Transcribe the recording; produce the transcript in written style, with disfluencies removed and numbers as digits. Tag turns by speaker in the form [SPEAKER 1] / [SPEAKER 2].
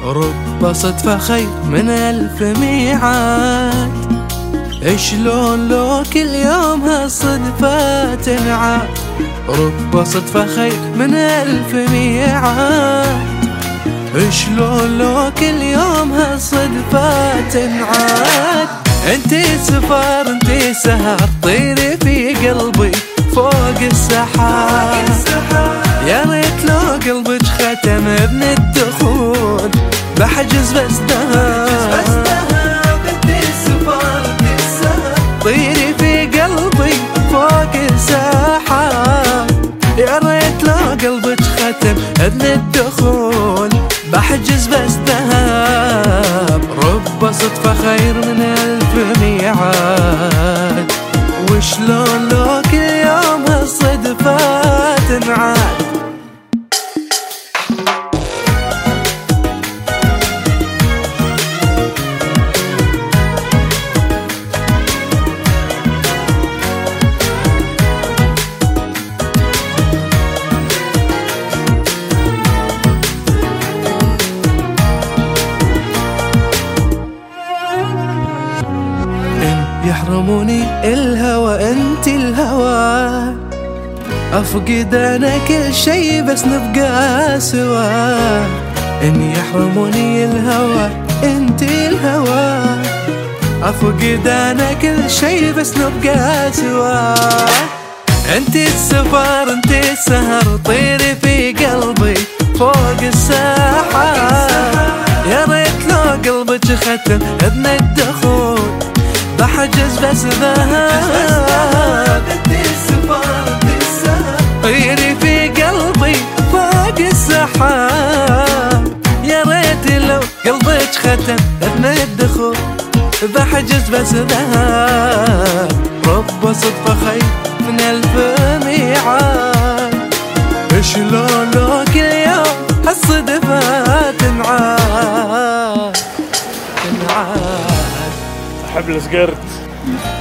[SPEAKER 1] رب صدفة خير من ألف ميعاد. شلون لو كل يوم هالصدفة تنعاد؟ رب صدفة خير من ألف ميعاد. شلون لو كل يوم هالصدفة تنعاد؟ انتي سفر انتي سهر طيري في قلبي فوق السحاب. يا ريت لو قلبك ختم ابن الدخول بحجز بس ذهب. انتي سفر انتي سهر طيري في قلبي فوق السحاب. يا ريت لو قلبك ختم ابن الدخول بحجز بس ذهب. رب صدفة خير من ألف ميعاد. وشلون لو كل يوم هالصدفة تنعاد؟ يحرموني الهوى انت الهوى، افقد انا كل شي بس نبقى سوا. ان يحرموني الهوى انت الهوى، افقد انا كل شي بس نبقى سوا. انت السفر انت السهر طيري في قلبي فوق السحاب. يا ريت لو قلبك ختم ابن الدخول بحجز بس ذهب. انتي السفر انتي السهر طيري في قلبي فوق السحاب. يا ريت لو قلبك ختم ابن الدخول بحجز بس ذهب. رب صدفة خير من ألف ميعاد. شلون لو كل يوم هالصدفة تنعاد؟
[SPEAKER 2] أحب السقرت.